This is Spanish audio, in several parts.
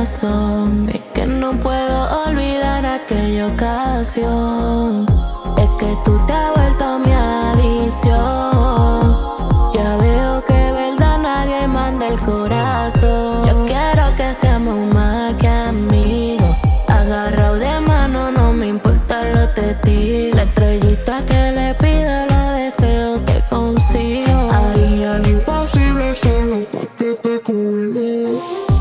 corazón. Es que no puedo olvidar aquella ocasión. Es que tú te has vuelto mi adicción. Ya veo que de verdad nadie manda el corazón. Yo quiero que seamos más que amigos. Agarrado de mano, no me importan los testigos. La estrellita que le pide los deseos te consigo. Haría lo imposible solo pa' que te cuide.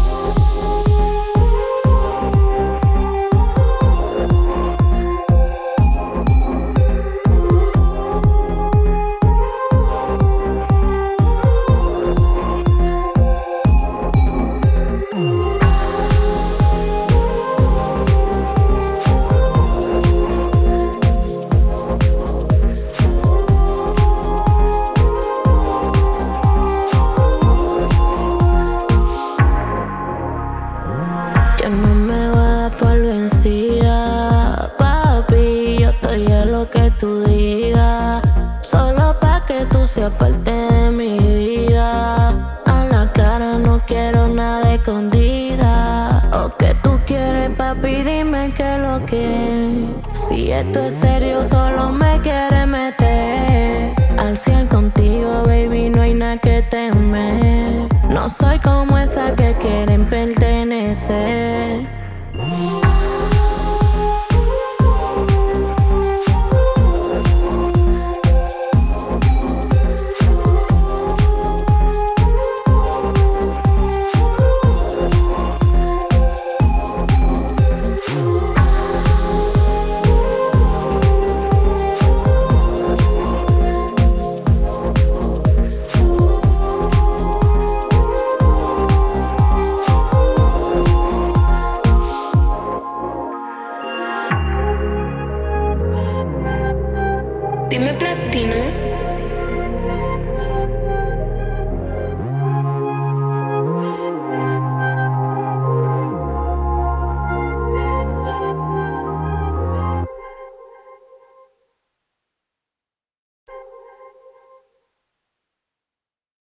Que no me va a dar por vencida, papi, yo estoy a lo que tú digas. Solo pa' que tú seas parte de mi vida. A la clara no quiero nada escondida. O que tú quieres, papi, dime qué es lo que es. Si esto es serio, solo me quieres meter. Al 100 contigo, baby, no hay nada que temer. No soy como esa que quieren pertenecer. Dime platino.